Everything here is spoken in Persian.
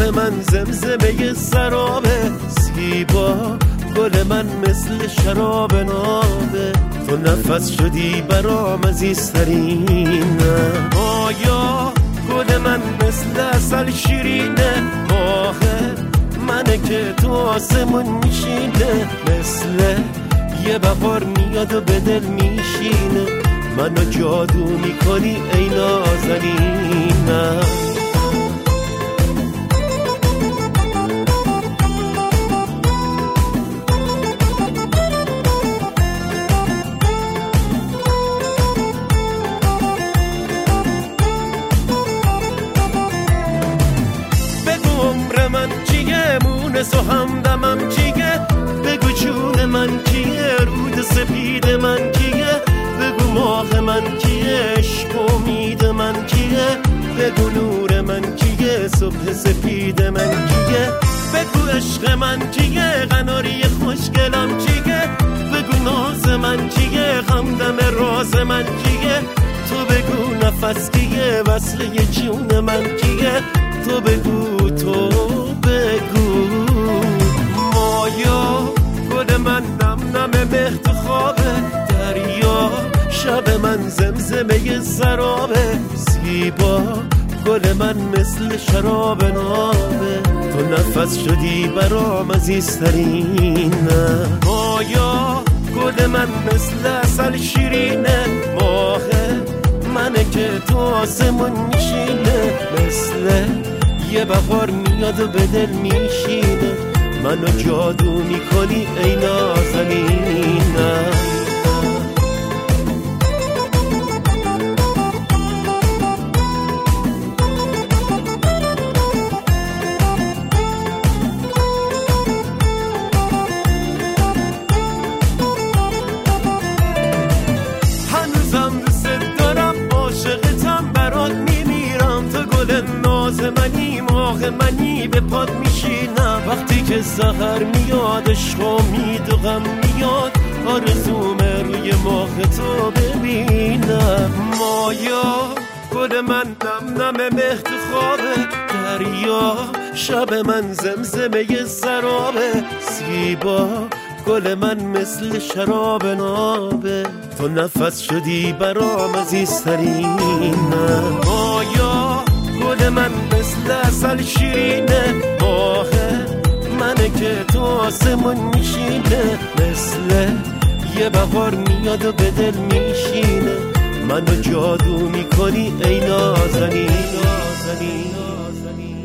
شب من زمزمه سراب زیبا، گل من مثل شراب نابه، تو نفس شدی برام عزیزترین. آیا گل من مثل عسل شیرینه، آخه منه که تو آسمون میشینه، مثل یه بهار میاد و به دل میشینه، منو جادو میکنی ای نازنینم. مونس و همدمم کیه، بگو جون من کیه، رود سپید من کیه، بگو ماه من کیه، عشق امید من کیه، بگو نور من کیه، صبح سپید من کیه، بگو عشق من کیه، قناری خوشگلم کیه، بگو ناز من کیه، همدم راز من کیه، تو بگو نفس کیه، وصله جون من کیه، تو بگو، تو بگو. مایا گل من نم نم مهد خوابه، دریا شب من زمزمه سرابه، زیبا گل من مثل شراب نابه، تو نفس شدی برام عزیزترین. مایا گل من مثل عسل شیرینه، ماهه منه که تو آسمون میشینه، مثل یه بهار میاد و به دل میشینه، منو جادو میکنی ای نازنینم. هنوزم دوست دارم، عاشقتم، برات میمیرم، تو گل ناز منی، ماه منی، به پاد میشینم وقتی که سحر میاد، عشق و امید و غم میاد، آرزومه روی ماه تو ببینم. مایا گل من نم نم مهد خوابه، دریا شب من زمزمه سرابه، زیبا گل من مثل شراب نابه، تو نفس شدی برام عزیزترین. مایا گل من مثل عسل شیرینه، ماهه منه که تو آسمون میشینه، مثل یه بهار میاد و به دل میشینه، منو جادو میکنی ای نازنین.